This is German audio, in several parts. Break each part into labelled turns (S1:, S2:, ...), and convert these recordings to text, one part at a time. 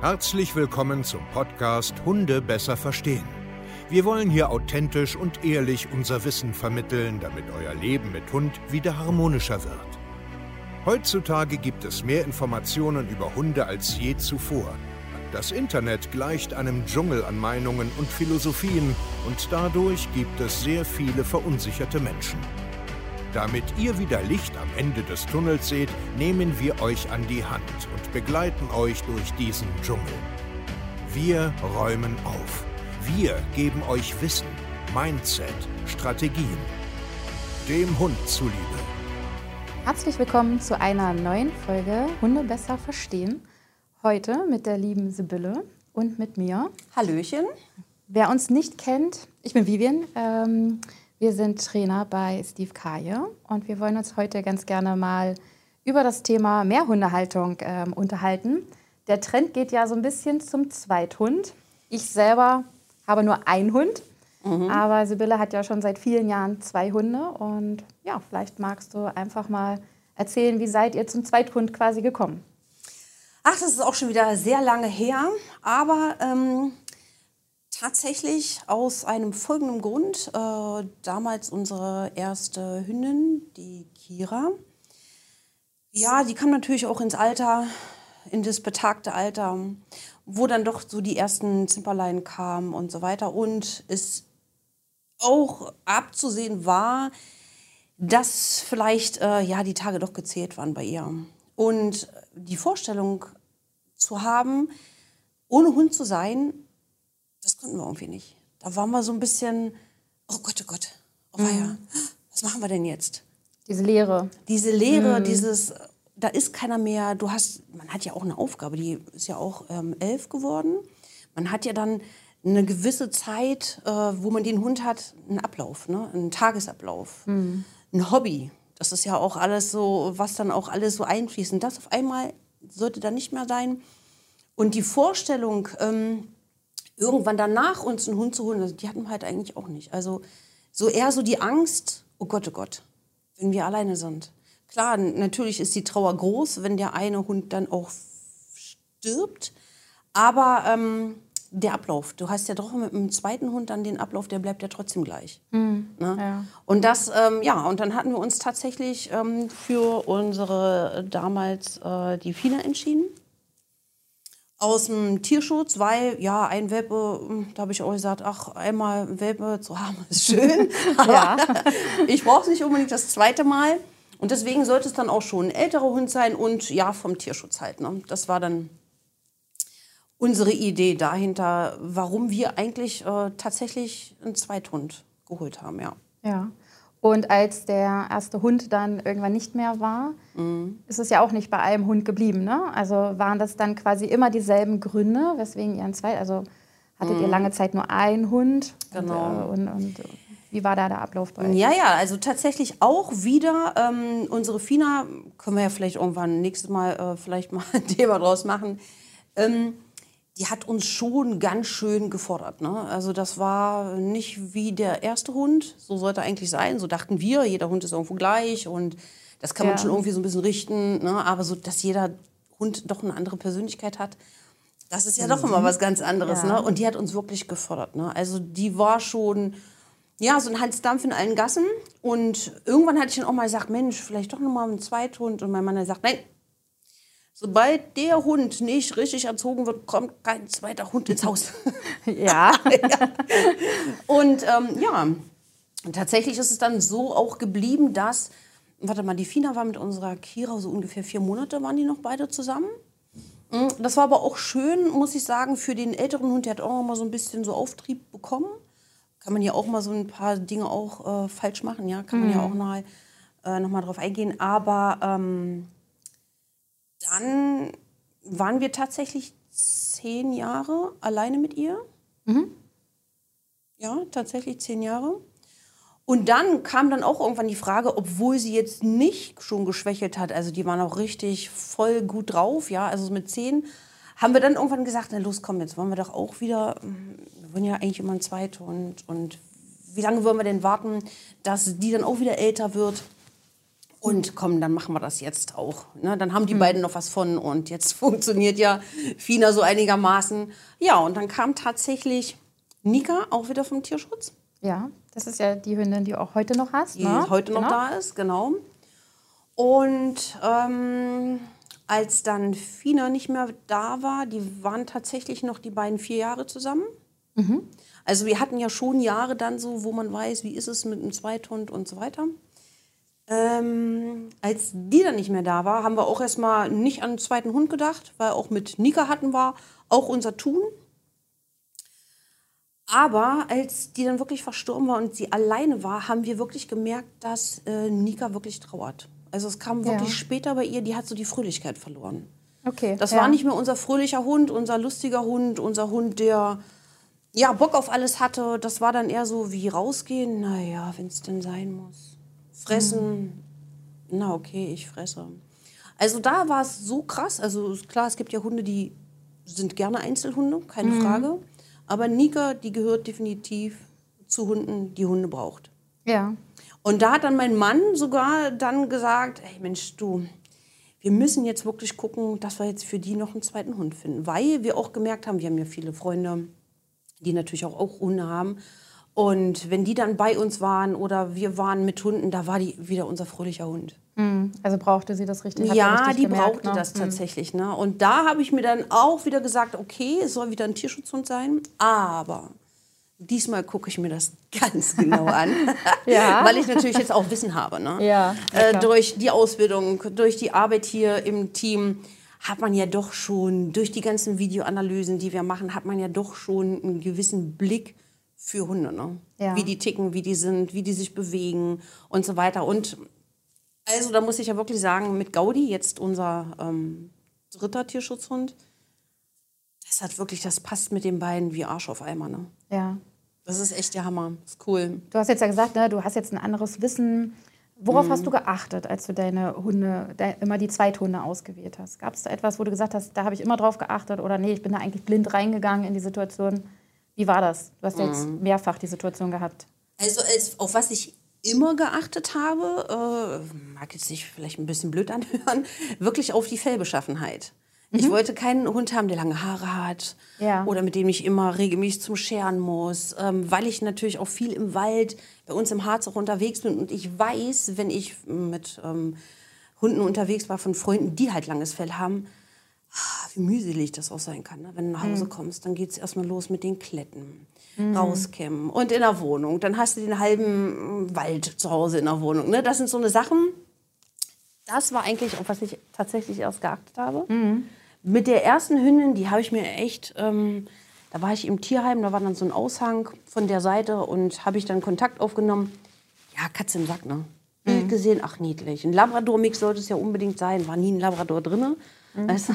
S1: Herzlich willkommen zum Podcast Hunde besser verstehen. Wir wollen hier authentisch und ehrlich unser Wissen vermitteln, damit euer Leben mit Hund wieder harmonischer wird. Heutzutage gibt es mehr Informationen über Hunde als je zuvor. Das Internet gleicht einem Dschungel an Meinungen und Philosophien und dadurch gibt es sehr viele verunsicherte Menschen. Damit ihr wieder Licht am Ende des Tunnels seht, nehmen wir euch an die Hand und begleiten euch durch diesen Dschungel. Wir räumen auf. Wir geben euch Wissen, Mindset, Strategien. Dem Hund zuliebe.
S2: Herzlich willkommen zu einer neuen Folge Hunde besser verstehen. Heute mit der lieben Sibylle und mit mir.
S3: Hallöchen.
S2: Wer uns nicht kennt, ich bin Vivian. Wir sind Trainer bei Steve Kaye und wir wollen uns heute ganz gerne mal über das Thema Mehrhundehaltung unterhalten. Der Trend geht ja so ein bisschen zum Zweithund. Ich selber habe nur einen Hund, aber Sibylle hat ja schon seit vielen Jahren 2 Hunde. Und ja, vielleicht magst du einfach mal erzählen, wie seid ihr zum Zweithund quasi gekommen?
S3: Ach, das ist auch schon wieder sehr lange her, aber tatsächlich aus einem folgenden Grund. Damals unsere erste Hündin, die Kira. Ja, die kam natürlich auch ins Alter, in das betagte Alter, wo dann doch so die ersten Zimperlein kamen und so weiter. Und es auch abzusehen war, dass vielleicht die Tage doch gezählt waren bei ihr. Und die Vorstellung zu haben, ohne Hund zu sein, das konnten wir irgendwie nicht. Da waren wir so ein bisschen, oh Gott, oh weia, was machen wir denn jetzt?
S2: Diese Leere.
S3: Da ist keiner mehr, man hat ja auch eine Aufgabe, die ist ja auch 11 geworden. Man hat ja dann eine gewisse Zeit, wo man den Hund hat, einen Ablauf, ne? Einen Tagesablauf, ein Hobby. Das ist ja auch alles so, was dann auch alles so einfließt. Und das auf einmal sollte dann nicht mehr sein. Und die Vorstellung, irgendwann danach uns einen Hund zu holen, die hatten wir halt eigentlich auch nicht. Also so eher so die Angst, oh Gott, wenn wir alleine sind. Klar, natürlich ist die Trauer groß, wenn der eine Hund dann auch stirbt. Aber der Ablauf, du hast ja doch mit dem zweiten Hund dann den Ablauf, der bleibt ja trotzdem gleich. Ne?
S2: Ja.
S3: Und das, und dann hatten wir uns tatsächlich für unsere damals die Fina entschieden. Aus dem Tierschutz, weil, ja, ein Welpe, da habe ich auch gesagt, ach, einmal ein Welpe zu haben ist schön, aber ich brauche es nicht unbedingt das zweite Mal. Und deswegen sollte es dann auch schon ein älterer Hund sein und ja, vom Tierschutz halt. Ne? Das war dann unsere Idee dahinter, warum wir eigentlich tatsächlich einen Zweithund geholt haben, ja.
S2: Ja. Und als der erste Hund dann irgendwann nicht mehr war, ist es ja auch nicht bei einem Hund geblieben, ne? Also waren das dann quasi immer dieselben Gründe, weswegen ihr also hattet ihr lange Zeit nur einen Hund?
S3: Genau.
S2: Und wie war da der Ablauf bei euch?
S3: Ja, also tatsächlich auch wieder unsere Fina, können wir ja vielleicht irgendwann nächstes Mal vielleicht mal ein Thema draus machen, die hat uns schon ganz schön gefordert. Ne? Also das war nicht wie der erste Hund, so sollte eigentlich sein, so dachten wir, jeder Hund ist irgendwo gleich und das kann man schon irgendwie so ein bisschen richten, ne? Aber so, dass jeder Hund doch eine andere Persönlichkeit hat, das ist ja doch immer was ganz anderes. Ne? Und die hat uns wirklich gefordert. Ne? Also die war schon, ja, so ein Halsdampf in allen Gassen und irgendwann hatte ich dann auch mal gesagt, Mensch, vielleicht doch nochmal einen Zweithund und mein Mann hat gesagt, nein. Sobald der Hund nicht richtig erzogen wird, kommt kein zweiter Hund ins Haus.
S2: Ja.
S3: Und tatsächlich ist es dann so auch geblieben, dass, die Fina war mit unserer Kira so ungefähr 4 Monate, waren die noch beide zusammen. Das war aber auch schön, muss ich sagen, für den älteren Hund, der hat auch mal so ein bisschen so Auftrieb bekommen. Kann man ja auch mal so ein paar Dinge auch falsch machen, ja, kann man ja auch noch mal drauf eingehen, aber dann waren wir tatsächlich 10 Jahre alleine mit ihr. Ja, tatsächlich 10 Jahre. Und dann kam dann auch irgendwann die Frage, obwohl sie jetzt nicht schon geschwächelt hat, also die waren auch richtig voll gut drauf, ja, also mit 10, haben wir dann irgendwann gesagt, na los, komm, jetzt wollen wir doch auch wieder, wir wollen ja eigentlich immer einen Zweithund und wie lange wollen wir denn warten, dass die dann auch wieder älter wird? Und komm, dann machen wir das jetzt auch. Ne? Dann haben die beiden noch was von und jetzt funktioniert ja Fina so einigermaßen. Ja, und dann kam tatsächlich Nika auch wieder vom Tierschutz.
S2: Ja, das ist ja die Hündin, die du auch heute noch hast.
S3: Die
S2: Ne?
S3: heute noch da ist, genau. Und als dann Fina nicht mehr da war, die waren tatsächlich noch die beiden 4 Jahre zusammen. Also wir hatten ja schon Jahre dann so, wo man weiß, wie ist es mit einem Zweithund und so weiter. Als die dann nicht mehr da war, haben wir auch erstmal nicht an einen zweiten Hund gedacht, weil auch mit Nika hatten wir auch unser Tun. Aber als die dann wirklich verstorben war und sie alleine war, haben wir wirklich gemerkt, dass Nika wirklich trauert. Also es kam wirklich später bei ihr, die hat so die Fröhlichkeit verloren.
S2: Okay.
S3: Das war nicht mehr unser fröhlicher Hund, unser lustiger Hund, unser Hund, der Bock auf alles hatte. Das war dann eher so wie rausgehen, naja, wenn es denn sein muss. Fressen, na okay, ich fresse. Also da war es so krass. Also klar, es gibt ja Hunde, die sind gerne Einzelhunde, keine Frage. Aber Nika, die gehört definitiv zu Hunden, die Hunde braucht.
S2: Ja.
S3: Und da hat dann mein Mann sogar dann gesagt, ey Mensch, du, wir müssen jetzt wirklich gucken, dass wir jetzt für die noch einen zweiten Hund finden. Weil wir auch gemerkt haben, wir haben ja viele Freunde, die natürlich auch Hunde haben. Und wenn die dann bei uns waren oder wir waren mit Hunden, da war die wieder unser fröhlicher Hund.
S2: Also brauchte sie das richtig?
S3: Ja,
S2: richtig
S3: die
S2: gemerkt,
S3: brauchte
S2: ne?
S3: das tatsächlich. Ne? Und da habe ich mir dann auch wieder gesagt, okay, es soll wieder ein Tierschutzhund sein, aber diesmal gucke ich mir das ganz genau an, weil ich natürlich jetzt auch Wissen habe. Ne?
S2: Ja,
S3: durch die Ausbildung, durch die Arbeit hier im Team hat man ja doch schon, durch die ganzen Videoanalysen, die wir machen, hat man ja doch schon einen gewissen Blick für Hunde. Ne?
S2: Ja.
S3: Wie die ticken, wie die sind, wie die sich bewegen und so weiter. Und also da muss ich ja wirklich sagen, mit Gaudi, jetzt unser 3. Tierschutzhund, das passt mit den beiden wie Arsch auf Eimer. Ne?
S2: Ja.
S3: Das ist echt der Hammer. Das ist cool.
S2: Du hast jetzt ja gesagt, ne, du hast jetzt ein anderes Wissen. Worauf hast du geachtet, als du deine Hunde, immer die Zweithunde ausgewählt hast? Gab es da etwas, wo du gesagt hast, da habe ich immer drauf geachtet oder nee, ich bin da eigentlich blind reingegangen in die Situation? Wie war das? Du hast ja jetzt mehrfach die Situation gehabt.
S3: Also auf was ich immer geachtet habe, mag jetzt sich vielleicht ein bisschen blöd anhören, wirklich auf die Fellbeschaffenheit. Ich wollte keinen Hund haben, der lange Haare hat oder mit dem ich immer regelmäßig zum Scheren muss, weil ich natürlich auch viel im Wald, bei uns im Harz auch unterwegs bin und ich weiß, wenn ich mit Hunden unterwegs war von Freunden, die halt langes Fell haben, wie mühselig das auch sein kann. Ne? Wenn du nach Hause kommst, dann geht es erstmal los mit den Kletten, rauskämmen und in der Wohnung. Dann hast du den halben Wald zu Hause in der Wohnung. Ne? Das sind so eine Sachen, das war eigentlich, auf was ich tatsächlich erst geachtet habe. Mit der ersten Hündin, die habe ich mir echt, da war ich im Tierheim, da war dann so ein Aushang von der Seite und habe ich dann Kontakt aufgenommen. Ja, Katze im Sack, ne? Bild gesehen, ach niedlich. Ein Labrador-Mix sollte es ja unbedingt sein, war nie ein Labrador drin. Also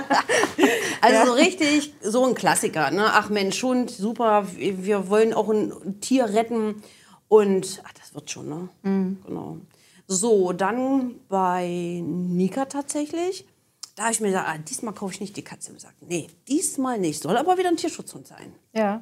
S3: so richtig, so ein Klassiker. Ne? Ach Mensch, Hund, super, wir wollen auch ein Tier retten und das wird schon, ne? Genau. So, dann bei Nika tatsächlich, da habe ich mir gesagt, diesmal kaufe ich nicht die Katze im Sack. Nee, diesmal nicht, soll aber wieder ein Tierschutzhund sein.
S2: Ja.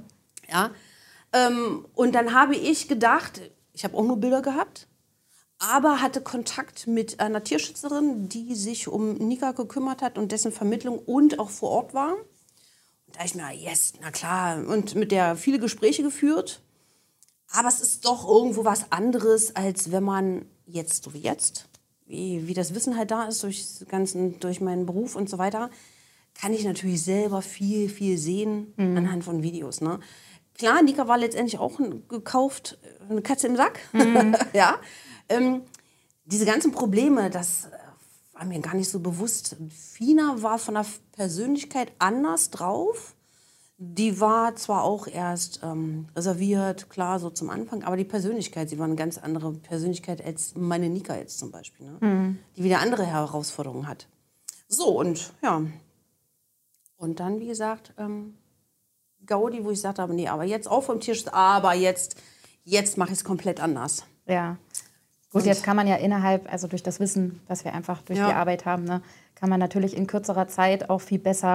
S3: Und dann habe ich gedacht, ich habe auch nur Bilder gehabt, aber hatte Kontakt mit einer Tierschützerin, die sich um Nika gekümmert hat und dessen Vermittlung und auch vor Ort war. Und da habe ich mir, yes, na klar, und mit der viele Gespräche geführt. Aber es ist doch irgendwo was anderes, als wenn man jetzt, so wie jetzt, wie das Wissen halt da ist, durch meinen Beruf und so weiter, kann ich natürlich selber viel, viel sehen anhand von Videos. Ne? Klar, Nika war letztendlich auch gekauft, eine Katze im Sack. Ja. Diese ganzen Probleme, das war mir gar nicht so bewusst. Fina war von der Persönlichkeit anders drauf. Die war zwar auch erst reserviert, klar, so zum Anfang, aber die Persönlichkeit, sie war eine ganz andere Persönlichkeit als meine Nika jetzt zum Beispiel, ne? Die wieder andere Herausforderungen hat. So, und ja. Und dann, wie gesagt, Gaudi, wo ich gesagt habe, nee, aber jetzt auch vom Tierschutz, aber jetzt mache ich es komplett anders.
S2: Ja. Gut, jetzt kann man ja innerhalb, also durch das Wissen, was wir einfach durch die Arbeit haben, ne, kann man natürlich in kürzerer Zeit auch viel besser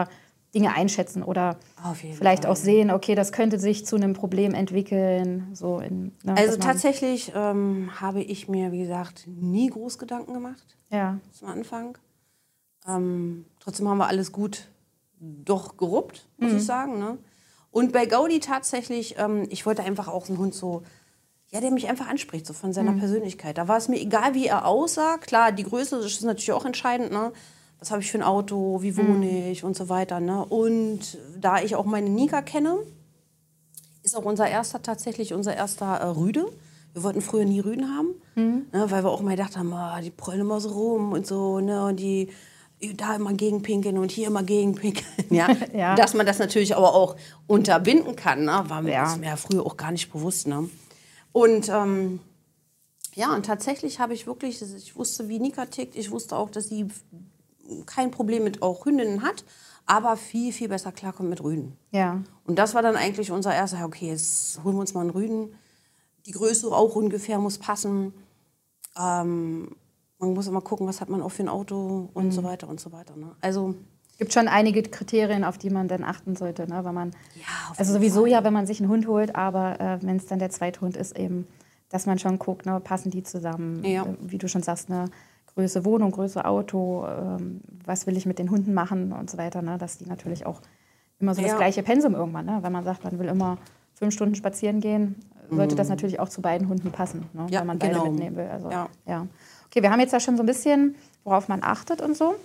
S2: Dinge einschätzen oder
S3: Auf jeden
S2: vielleicht
S3: Fall.
S2: auch sehen, okay, das könnte sich zu einem Problem entwickeln. So
S3: Also tatsächlich habe ich mir, wie gesagt, nie groß Gedanken gemacht zum Anfang. Trotzdem haben wir alles gut doch geruppt, muss ich sagen. Ne? Und bei Gaudi tatsächlich, ich wollte einfach auch einen Hund so, ja, der mich einfach anspricht, so von seiner Persönlichkeit. Da war es mir egal, wie er aussah. Klar, die Größe ist natürlich auch entscheidend. Ne? Was habe ich für ein Auto, wie wohne ich und so weiter. Ne? Und da ich auch meine Nika kenne, ist auch unser erster Rüde. Wir wollten früher nie Rüden haben, ne, weil wir auch mal gedacht haben, die prollen immer so rum und so, ne, und die da immer gegenpinkeln und hier immer gegenpinkeln. Ja,
S2: Ja.
S3: Dass man das natürlich aber auch unterbinden kann, ne, war mir das mir früher auch gar nicht bewusst. Ne. Und und tatsächlich habe ich wirklich, ich wusste, wie Nika tickt, ich wusste auch, dass sie kein Problem mit auch Hündinnen hat, aber viel, viel besser klarkommt mit Rüden.
S2: Ja.
S3: Und das war dann eigentlich unser erster, okay, jetzt holen wir uns mal einen Rüden. Die Größe auch ungefähr muss passen. Man muss immer gucken, was hat man auch für ein Auto und so weiter und so weiter. Ne? Also
S2: Gibt schon einige Kriterien, auf die man dann achten sollte, ne? Wenn man,
S3: auf
S2: also
S3: jeden
S2: sowieso
S3: Fall.
S2: ja, wenn man sich einen Hund holt, aber wenn es dann der zweite Hund ist, eben, dass man schon guckt, ne, passen die zusammen,
S3: Ja.
S2: wie du schon sagst, ne, Größe Wohnung, Größe Auto, was will ich mit den Hunden machen und so weiter, ne, dass die natürlich auch immer so das gleiche Pensum irgendwann, ne, wenn man sagt, man will immer 5 Stunden spazieren gehen, sollte das natürlich auch zu beiden Hunden passen, ne,
S3: Ja,
S2: wenn man beide
S3: genau.
S2: mitnehmen will. Also,
S3: Ja.
S2: ja. Okay, wir haben jetzt ja schon so ein bisschen, worauf man achtet und so.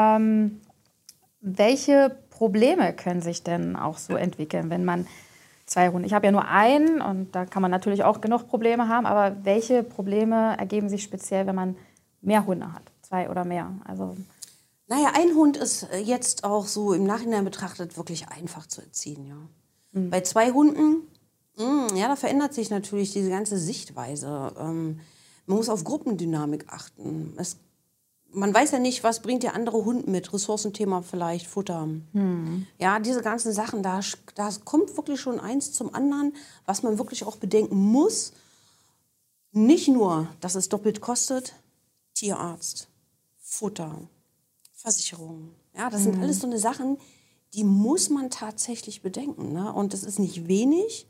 S2: Welche Probleme können sich denn auch so entwickeln, wenn man 2 Hunde? Ich habe ja nur einen und da kann man natürlich auch genug Probleme haben, aber welche Probleme ergeben sich speziell, wenn man mehr Hunde hat? 2 oder mehr? Also
S3: Naja, ein Hund ist jetzt auch so im Nachhinein betrachtet wirklich einfach zu erziehen. Ja. Bei 2 Hunden, da verändert sich natürlich diese ganze Sichtweise. Man muss auf Gruppendynamik achten. Man weiß ja nicht, was bringt der andere Hund mit, Ressourcenthema vielleicht, Futter. Ja, diese ganzen Sachen, da kommt wirklich schon eins zum anderen, was man wirklich auch bedenken muss. Nicht nur, dass es doppelt kostet, Tierarzt, Futter, Versicherung. Ja, das sind alles so eine Sachen, die muss man tatsächlich bedenken. Ne? Und das ist nicht wenig.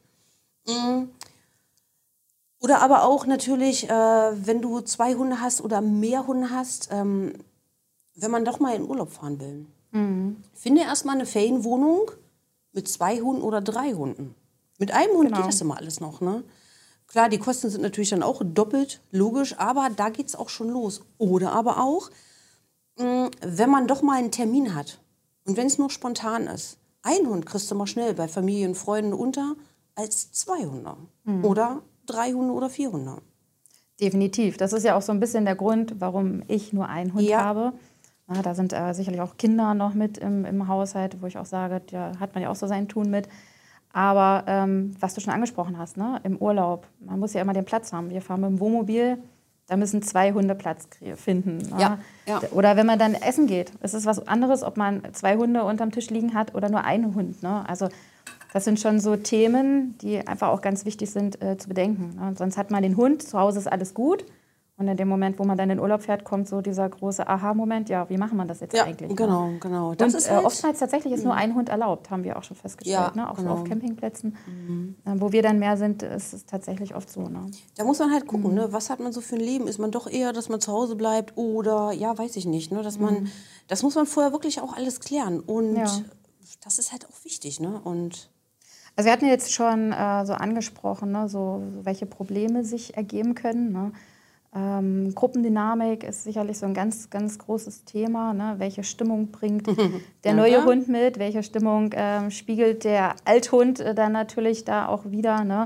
S3: Oder aber auch natürlich, wenn du 2 Hunde hast oder mehr Hunde hast, wenn man doch mal in Urlaub fahren will. Finde erstmal eine Ferienwohnung mit 2 Hunden oder 3 Hunden. Mit einem Hund geht das immer alles noch. Ne? Klar, die Kosten sind natürlich dann auch doppelt, logisch, aber da geht es auch schon los. Oder aber auch, wenn man doch mal einen Termin hat und wenn es nur spontan ist, ein Hund kriegst du mal schnell bei Familien, Freunden unter als 2 Hunde. Oder 3 Hunde oder 4 Hunde.
S2: definitiv. Das ist ja auch so ein bisschen der Grund, warum ich nur einen Hund habe. Na, da sind sicherlich auch Kinder noch mit im Haushalt, wo ich auch sage, da hat man ja auch so sein Tun mit. Aber was du schon angesprochen hast, ne, im Urlaub, man muss ja immer den Platz haben. Wir fahren mit dem Wohnmobil, da müssen 2 Hunde Platz finden. Ne?
S3: Ja.
S2: Oder wenn man dann essen geht, es ist was anderes, ob man 2 Hunde unterm Tisch liegen hat oder nur einen Hund. Ne? Also das sind schon so Themen, die einfach auch ganz wichtig sind zu bedenken. Ne? Sonst hat man den Hund, zu Hause ist alles gut. Und in dem Moment, wo man dann in den Urlaub fährt, kommt so dieser große Aha-Moment, ja, wie machen wir das jetzt eigentlich? Ne?
S3: Genau. Das
S2: Und
S3: ist halt,
S2: oftmals tatsächlich ist nur ein Hund erlaubt, haben wir auch schon festgestellt.
S3: Ja,
S2: Ne? Auch so
S3: genau.
S2: auf Campingplätzen, wo wir dann mehr sind, ist es tatsächlich oft so. Ne?
S3: da muss man halt gucken, ne? Was hat man so für ein Leben? Ist man doch eher, dass man zu Hause bleibt oder, ja, weiß ich nicht. Ne? Das muss man vorher wirklich auch alles klären. Und das ist halt auch wichtig. Ne? Und
S2: Also wir hatten jetzt schon so angesprochen, ne? so welche Probleme sich ergeben können. Ne? Gruppendynamik ist sicherlich so ein ganz, ganz großes Thema. Ne? Welche Stimmung bringt der neue Hund mit? Welche Stimmung spiegelt der Althund dann natürlich da auch wieder? Ne?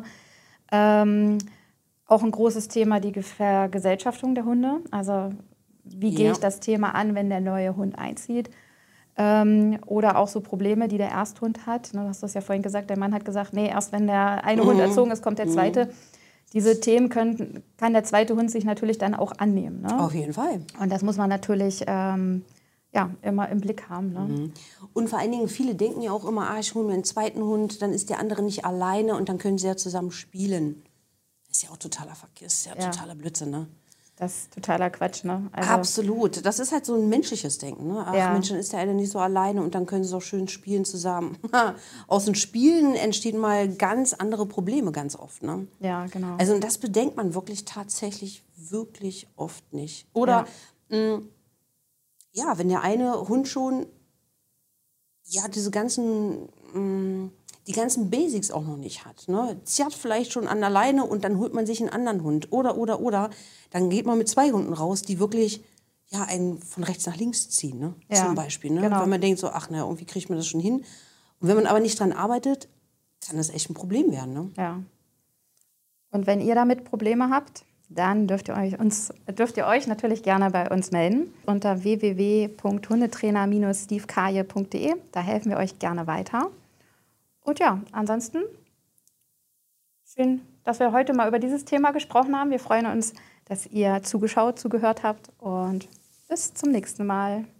S2: Auch ein großes Thema, die Vergesellschaftung der Hunde. Also wie gehe ich das Thema an, wenn der neue Hund einzieht? Oder auch so Probleme, die der Ersthund hat. Ne, du hast das ja vorhin gesagt, der Mann hat gesagt, nee, erst wenn der eine Hund erzogen ist, kommt der zweite. Diese Themen kann der zweite Hund sich natürlich dann auch annehmen. Ne?
S3: auf jeden Fall.
S2: Und das muss man natürlich immer im Blick haben. Ne?
S3: Und vor allen Dingen, viele denken ja auch immer, ich hole mir einen zweiten Hund, dann ist der andere nicht alleine und dann können sie ja zusammen spielen. Das ist ja auch totaler Verkehr, das ist ja totaler Blödsinn, ne?
S2: Das ist totaler Quatsch, ne? Also,
S3: Absolut. Das ist halt so ein menschliches Denken. Ne? Ach
S2: Ja.
S3: Mensch, dann ist der eine nicht so alleine und dann können sie auch schön spielen zusammen. Aus den Spielen entstehen mal ganz andere Probleme ganz oft. Ne?
S2: ja, genau.
S3: Also und das bedenkt man wirklich tatsächlich wirklich oft nicht. Oder ja, wenn der eine Hund schon diese die ganzen Basics auch noch nicht hat. Ne? Zerrt vielleicht schon an der Leine und dann holt man sich einen anderen Hund. Oder. Dann geht man mit 2 Hunden raus, die wirklich einen von rechts nach links ziehen. Ne?
S2: Ja,
S3: Zum Beispiel. Ne?
S2: genau.
S3: Wenn man denkt so, ach naja, irgendwie kriegt man das schon hin. Und wenn man aber nicht dran arbeitet, kann das echt ein Problem werden. Ne?
S2: Ja. Und wenn ihr damit Probleme habt, dann dürft ihr euch natürlich gerne bei uns melden unter www.hundetrainer-stevekaje.de. Da helfen wir euch gerne weiter. Und ja, ansonsten schön, dass wir heute mal über dieses Thema gesprochen haben. Wir freuen uns, dass ihr zugehört habt und bis zum nächsten Mal.